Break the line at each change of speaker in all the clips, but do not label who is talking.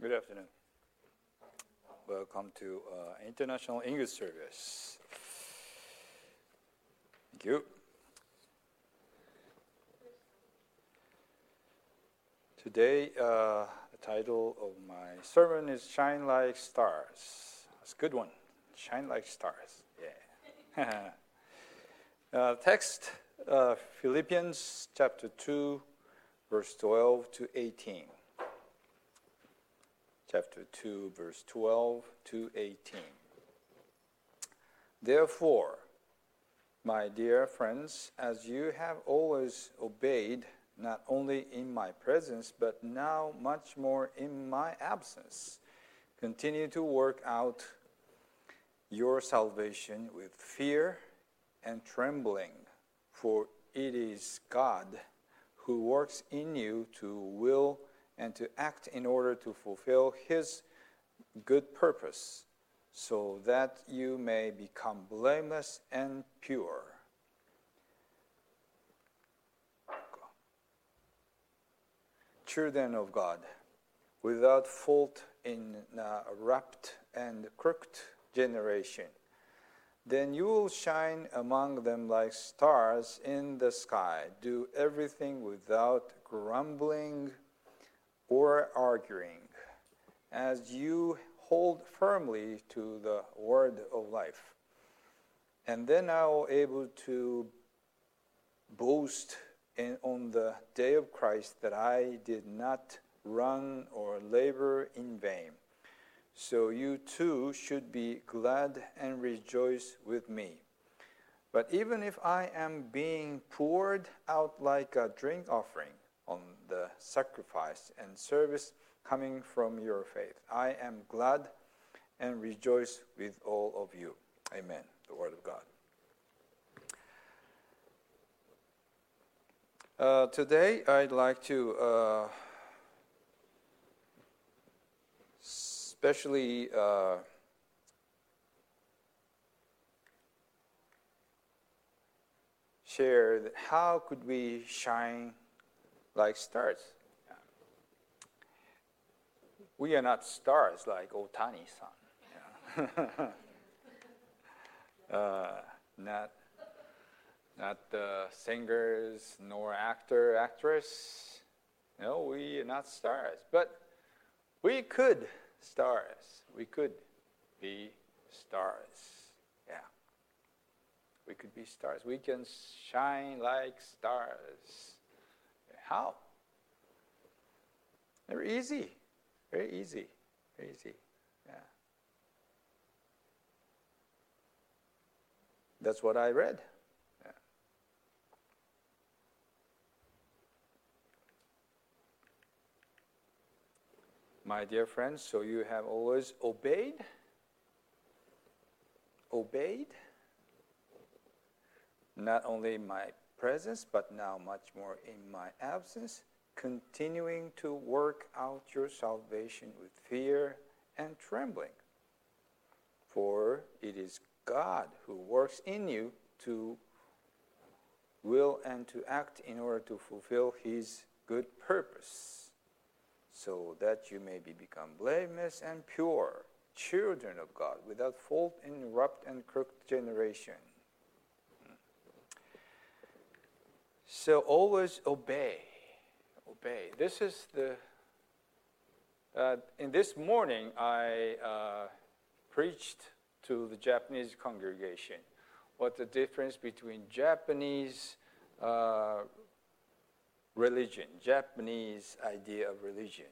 Good afternoon. Welcome to International English Service. Thank you. Today, the title of my sermon is Shine Like Stars. That's a good one. Shine like stars. Yeah. Text, Philippians chapter 2, verse 12 to 18. Chapter 2, verse 12 to 18. Therefore, my dear friends, as you have always obeyed, not only in my presence, but now much more in my absence, continue to work out your salvation with fear and trembling, for it is God who works in you to will and to act in order to fulfill His good purpose, so that you may become blameless and pure. Children of God, without fault in a corrupt and crooked generation, then you will shine among them like stars in the sky. Do everything without grumbling or arguing, as you hold firmly to the word of life. And then I will be able to boast on the day of Christ that I did not run or labor in vain. So you too should be glad and rejoice with me. But even if I am being poured out like a drink offering on the sacrifice and service coming from your faith, I am glad and rejoice with all of you. Amen. The word of God. Today, I'd like to especially share that how could we shine like stars. We are not stars like Otani-san. Not the singers nor actress. No, we are not stars. But we could stars. We could be stars. Yeah. We could be stars. We can shine like stars. How? Very easy. Very easy. Very easy. Yeah. That's what I read. Yeah. My dear friends, so you have always obeyed? Obeyed? Not only my presence, but now much more in my absence, continuing to work out your salvation with fear and trembling. For it is God who works in you to will and to act in order to fulfill His good purpose, so that you may become blameless and pure, children of God, without fault in corrupt and crooked generation. So always obey. Obey. This is the. In this morning, I preached to the Japanese congregation what the difference between Japanese religion, Japanese idea of religion,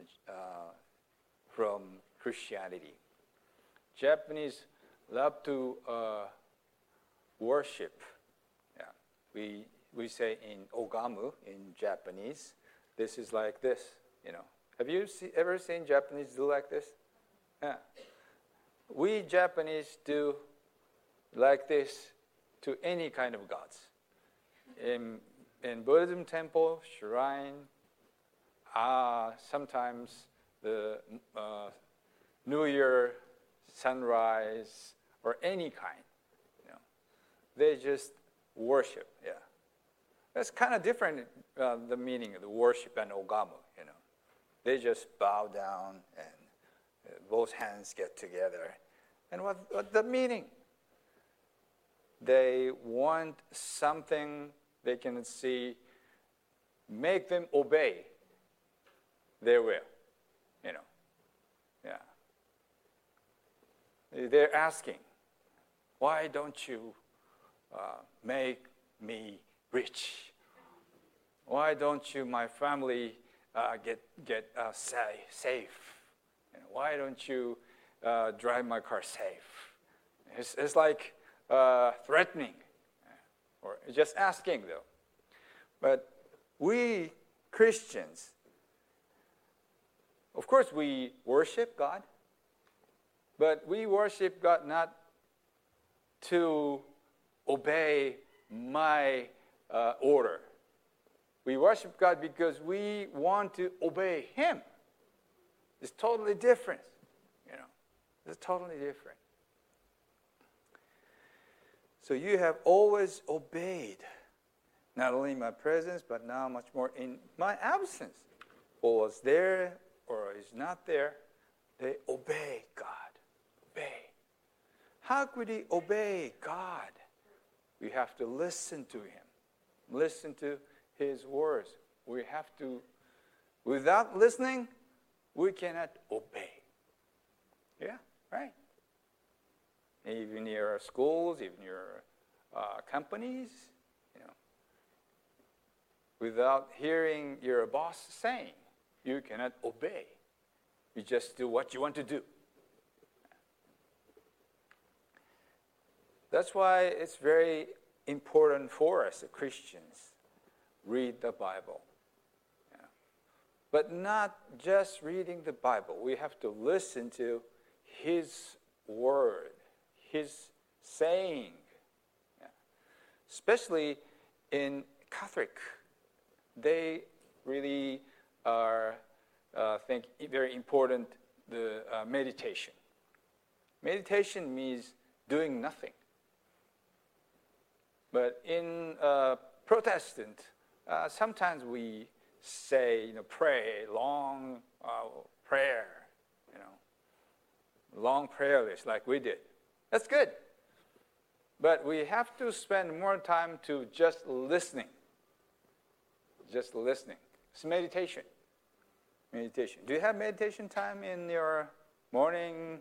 from Christianity. Japanese love to worship. Yeah, we say in ogamu in Japanese. This is like this, you know. Have you ever seen Japanese do like this? Yeah. We Japanese do like this to any kind of gods. In Buddhism temple, shrine, sometimes the New Year sunrise or any kind, you know. They just worship, yeah. That's kind of different, the meaning of the worship and ogamu, you know. They just bow down and both hands get together. And what's the meaning? They want something they can see, make them obey their will. Yeah. They're asking, why don't you make me rich? Why don't you, my family, get safe? Why don't you drive my car safe? It's like threatening, or just asking, though. But we Christians, of course, we worship God, but we worship God not to obey my order. We worship God because we want to obey Him. It's totally different. It's totally different. So you have always obeyed, not only in my presence, but now much more in my absence. Or was there or is not there, they obey God. Obey. How could we obey God? We have to listen to Him. Listen to His words. We have to, without listening, we cannot obey. Yeah, right. Even your schools, even your companies, without hearing your boss saying, you cannot obey. You just do what you want to do. That's why it's very important for us as Christians, read the Bible. But not just reading the Bible. We have to listen to His word, His saying. Especially in Catholic, they really are, think, very important, the meditation. Meditation means doing nothing. But in Protestant, sometimes we say, pray, long prayer, long prayer list like we did. That's good. But we have to spend more time to just listening. Just listening. It's meditation. Meditation. Do you have meditation time in your morning?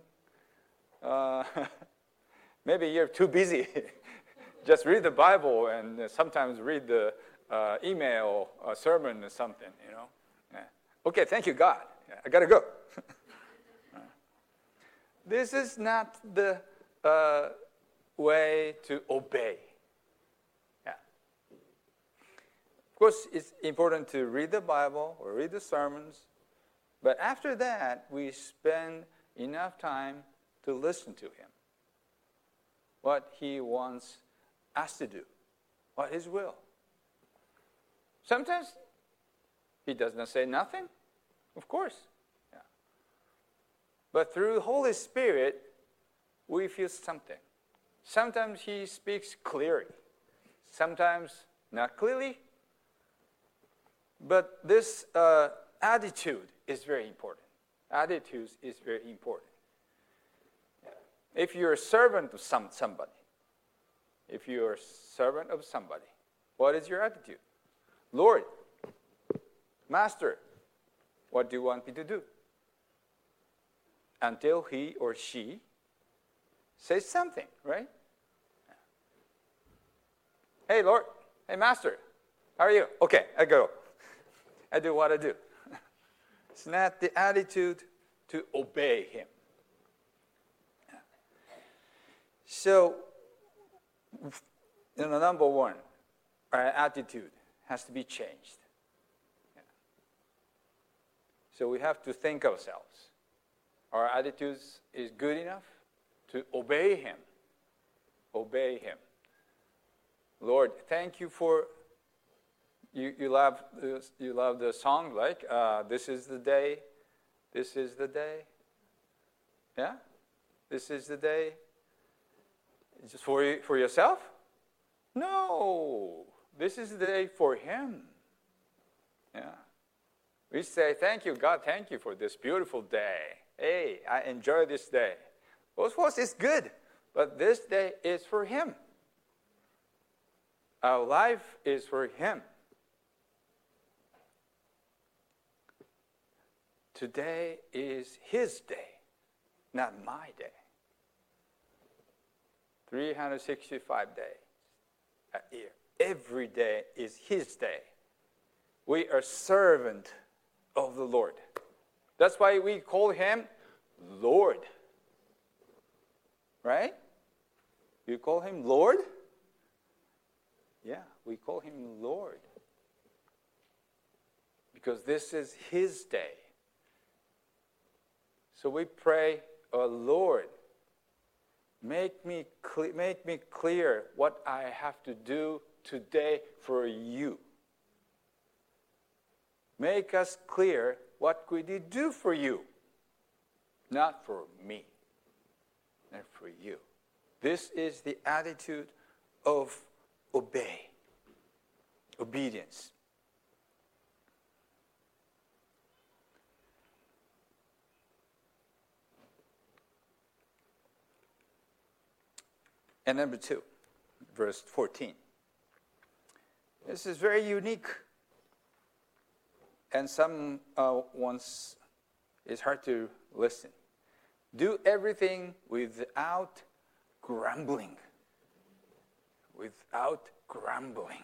Maybe you're too busy. Just read the Bible and sometimes read the email, sermon or something, Yeah. Okay, thank you, God. I got to go. This is not the way to obey. Yeah. Of course, it's important to read the Bible or read the sermons, but after that, we spend enough time to listen to Him. What He wants us to do, what His will. Sometimes He does not say nothing, of course. Yeah. But through the Holy Spirit, we feel something. Sometimes He speaks clearly, sometimes not clearly. But this attitude is very important. Attitude is very important. Yeah. If you're a servant of somebody, what is your attitude? Lord, Master, what do you want me to do? Until he or she says something, right? Hey, Lord. Hey, Master. How are you? Okay, I go. I do what I do. It's not the attitude to obey Him. So, number one, our attitude has to be changed. So we have to think ourselves. Our attitude is good enough to obey Him. Obey Him. Lord, thank you for you love the song like this is the day. This is the day. Yeah? This is the day. Just for yourself? No. This is the day for Him. Yeah. We say, thank you, God, thank you for this beautiful day. Hey, I enjoy this day. Of course, it's good, but this day is for Him. Our life is for Him. Today is His day, not my day. 365 days a year. Every day is His day. We are servant of the Lord. That's why we call Him Lord. Right? You call Him Lord? Yeah, we call Him Lord. Because this is His day. So we pray, oh Lord, make me clear what I have to do today for You. Make us clear what could You do for You, not for me, and for You. This is the attitude of obedience. And number 2, verse 14. This is very unique. And some ones, it's hard to listen. Do everything without grumbling. Without grumbling.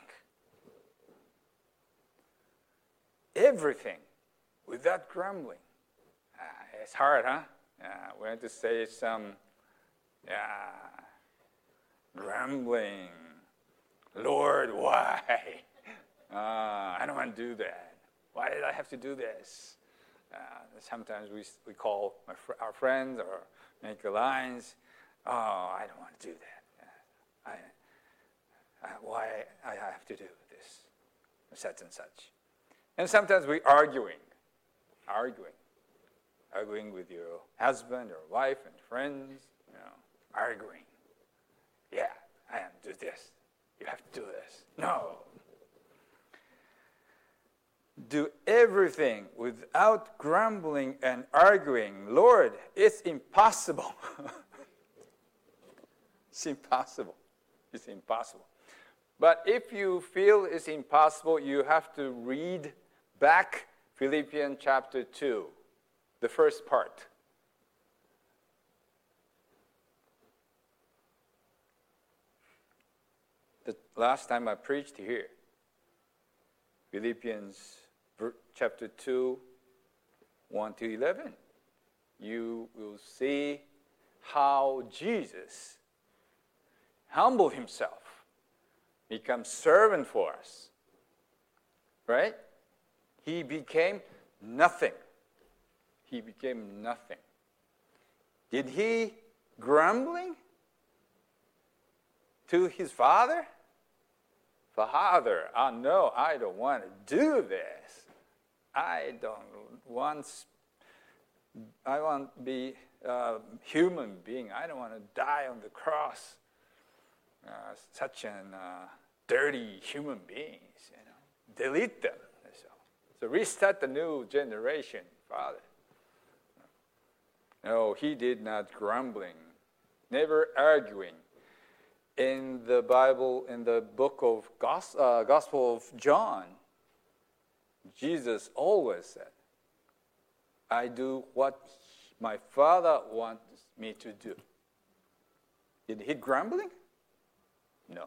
Everything without grumbling. It's hard, huh? We have to say some grumbling. Lord, why? I don't want to do that. Why did I have to do this? Sometimes we call our friends or make lines. Oh, I don't want to do that. Why I have to do this, such and such. And sometimes we're arguing with your husband or wife and friends, arguing. Yeah, I have to do this. You have to do this. No. Do everything without grumbling and arguing. Lord, it's impossible. It's impossible. It's impossible. But if you feel it's impossible, you have to read back Philippians chapter 2, the first part. The last time I preached here, Philippians chapter 2, 1 to 11, you will see how Jesus humbled Himself, become servant for us. Right? He became nothing. He became nothing. Did He grumbling to His Father? Father, no, I don't want to do this. I want to be a human being. I don't want to die on the cross. Such dirty human beings, Delete them. So restart the new generation, Father. No, He did not grumbling, never arguing. In the Bible, in the book of Gospel of John, Jesus always said, I do what my Father wants me to do. Did He grumbling? No.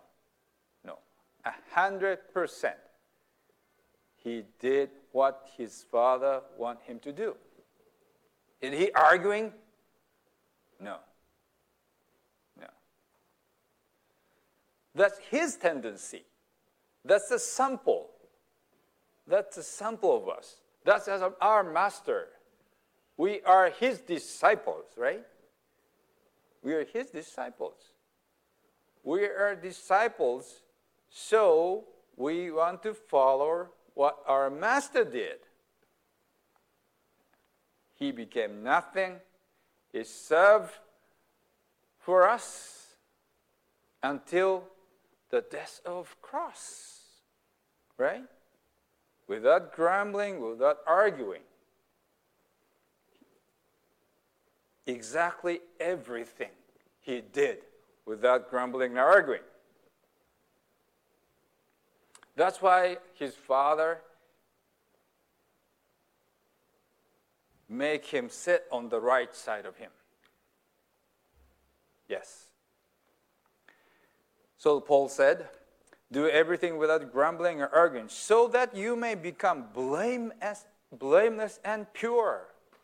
100%. He did what His Father wanted Him to do. Did He arguing? No. That's His tendency. That's the sample. That's the sample of us. That's our Master. We are His disciples, right? We are His disciples. We are disciples, so we want to follow what our Master did. He became nothing. He served for us until the death of cross, right? without grumbling, without arguing. Exactly everything he did without grumbling and arguing. That's why his father make him sit on the right side of him. Yes. So Paul said, do everything without grumbling or arguing, so that you may become blameless and pure.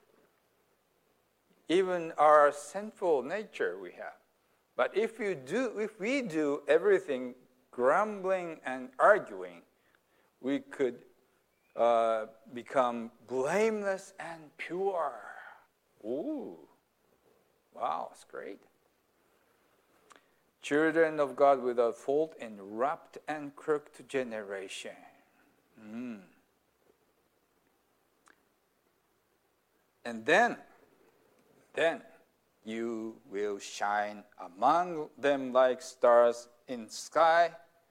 Even our sinful nature we have. But if we do everything grumbling and arguing, we could become blameless and pure. Ooh, wow, that's great. Children of God without fault in corrupt and crooked generation. And then you will shine among them like stars in sky.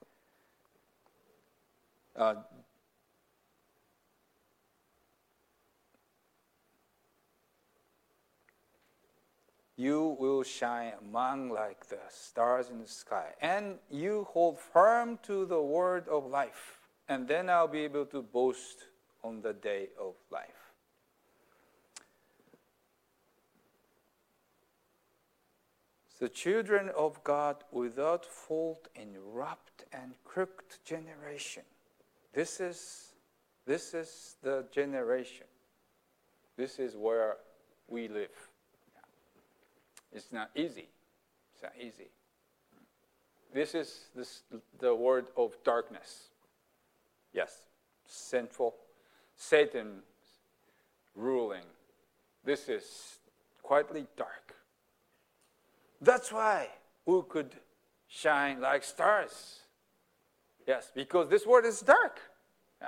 You will shine among like the stars in the sky. And you hold firm to the word of life. And then I'll be able to boast on the day of life. The children of God without fault in corrupt and crooked generation. This is the generation. This is where we live. It's not easy. It's not easy. This is the word of darkness. Yes, sinful, Satan ruling. This is quietly dark. That's why we could shine like stars. Yes, because this world is dark. Yeah.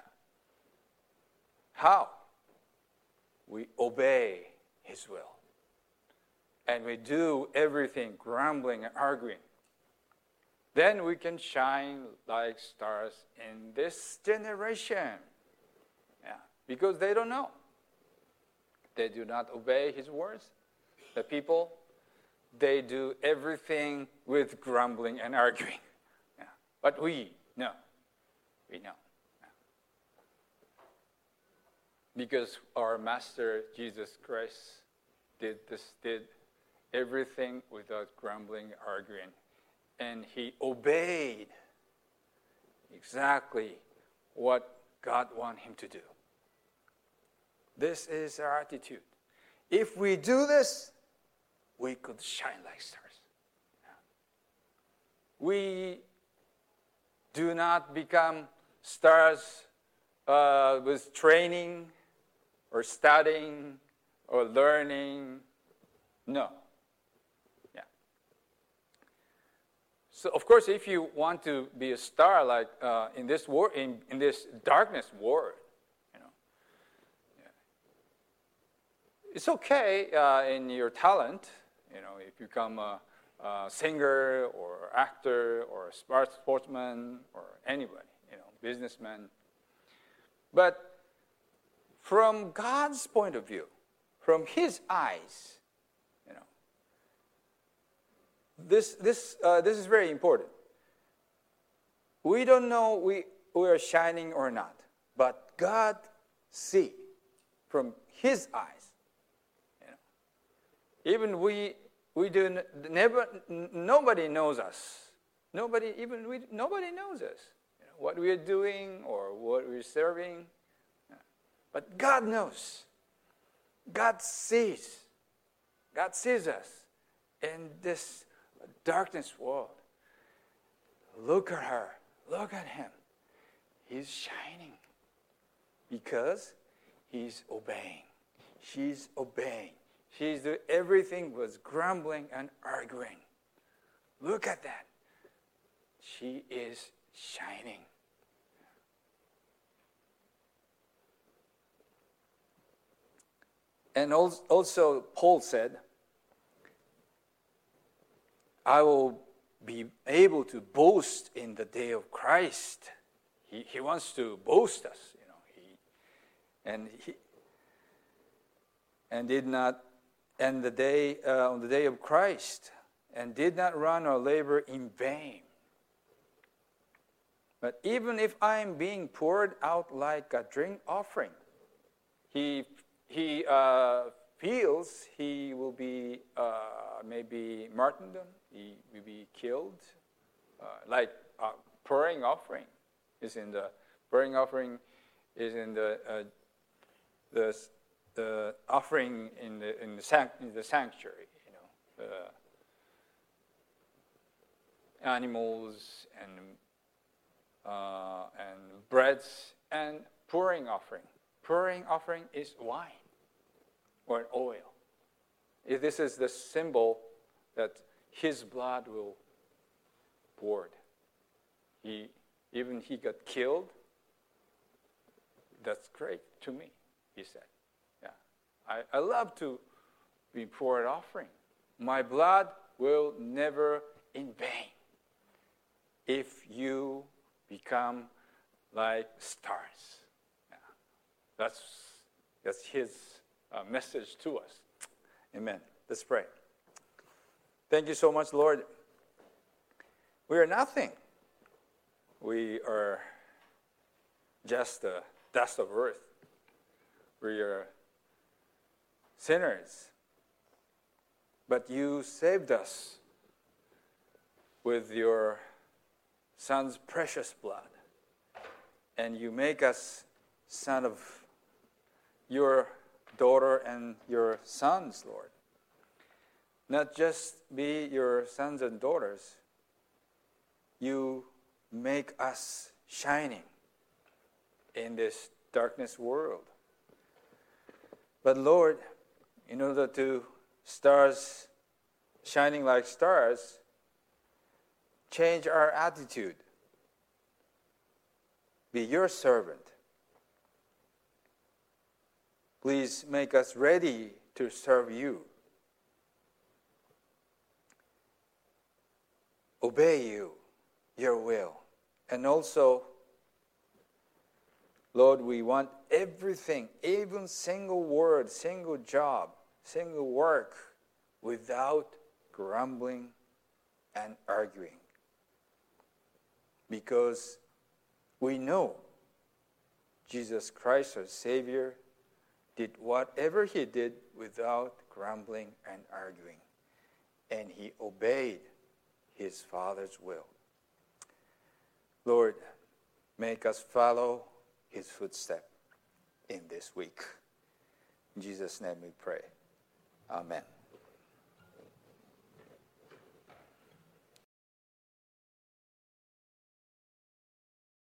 How? We obey His will. And we do everything grumbling and arguing. Then we can shine like stars in this generation. Yeah, because they don't know. They do not obey His words. The people, they do everything with grumbling and arguing. Yeah. But we know. We know. Yeah. Because our Master Jesus Christ did everything without grumbling, arguing. And He obeyed exactly what God wanted Him to do. This is our attitude. If we do this, we could shine like stars. Yeah. We do not become stars with training or studying or learning. No. Yeah. So, of course, if you want to be a star like in this world, in this darkness world, it's okay in your talent, if you become a singer or actor or a sportsman or anybody, businessman. But from God's point of view, from His eyes, this is very important. We don't know we are shining or not, but God sees from His eyes. Even we do never. Nobody knows us. Nobody knows us. What we are doing or what we're serving. But God knows. God sees. God sees us in this darkness world. Look at her. Look at him. He's shining because he's obeying. She's obeying. She's doing everything was grumbling and arguing. Look at that. She is shining. And also Paul said, I will be able to boast in the day of Christ. He wants to boast us. and did not, and on the day of Christ, and did not run or labor in vain. But even if I am being poured out like a drink offering, he feels he will be maybe martyrdom, he will be killed, like pouring offering is in the offering in the sanctuary, animals and breads and pouring offering. Pouring offering is wine or oil. This is the symbol that his blood will poured. He got killed. That's great to me, he said. Yeah, I love to be poured offering. My blood will never in vain if you become like stars. Yeah. That's his message to us. Amen. Let's pray. Thank you so much, Lord. We are nothing. We are just the dust of earth. We are sinners. But you saved us with your Son's precious blood. And you make us son of your daughter and your sons, Lord. Not just be your sons and daughters. You make us shining in this darkness world. But Lord, in order to stars shining like stars, change our attitude. Be your servant. Please make us ready to serve you. Obey you, your will. And also, Lord, we want everything, even single word, single job, single work, without grumbling and arguing. Because we know Jesus Christ, our Savior, did whatever he did without grumbling and arguing. And he obeyed his Father's will. Lord, make us follow his footsteps in this week. In Jesus' name we pray. Amen.